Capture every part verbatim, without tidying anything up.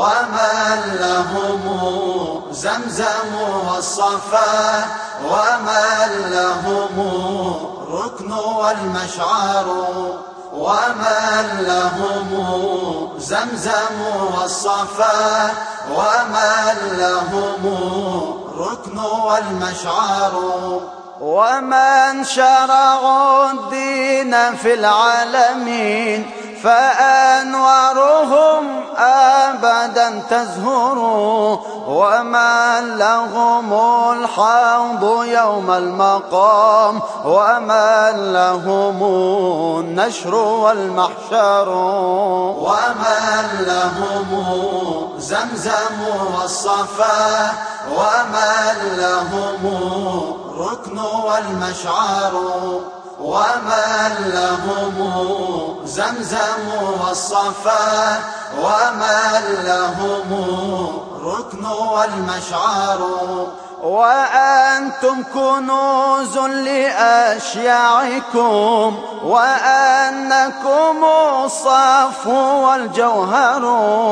ومن لهم زمزم والصفا ومن لهم ركن والمشعر ومن لهم زمزم والصفا ومن لهم ركن والمشعر ومن شرعوا الدين في العالمين فأنوارهم أبدا تزهر ومن لهم الحوض يوم المقام ومن لهم النشر والمحشر ومن لهم زمزم والصفا ومن لهم ركن والمشعر ومن لهم زمزم والصفا ومن لهم ركن والمشعر وأنتم كنوز لأشياعكم وأنكم الصفو والجوهر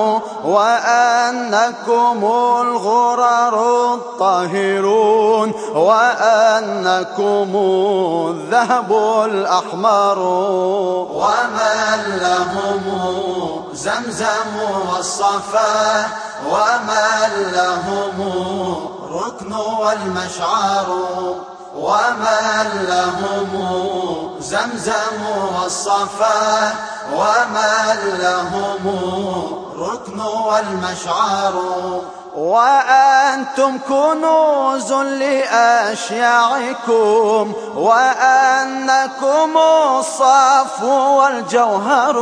وأنكم الغرر الطاهرون وأنكم الذهب الأحمر ومن لهم زمزم والصفا ومن لهم ركن والمشعر ومن لهم زمزم والصفا ومن لهم ركن والمشعر وأنتم كنوز لأشياعكم وأنكم الصفو والجوهر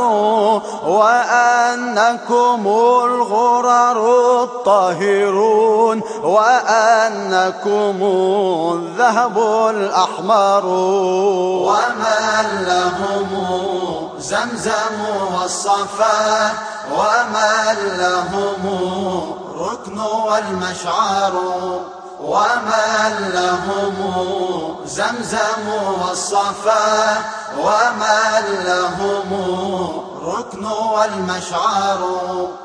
وأنكم الغرر الطاهرون وأنكم الذهب الأحمر ومن لهم زمزم والصفا ومن لهم ركن والمشعر ومن لهم زمزم والصفا ومن لهم ركن والمشعر